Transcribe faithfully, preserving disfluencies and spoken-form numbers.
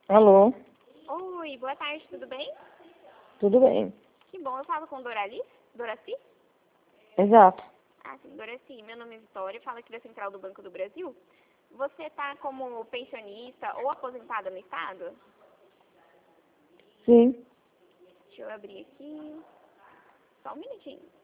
Alô? Oi, boa tarde, tudo bem? Tudo bem? Que bom, eu falo com Dorali? Doraci? Exato. Ah, sim, Doraci, meu nome é Vitória, falo aqui da Central do Banco do Brasil. Você está como pensionista ou aposentada no estado? Sim. Deixa eu abrir aqui. Só um minutinho.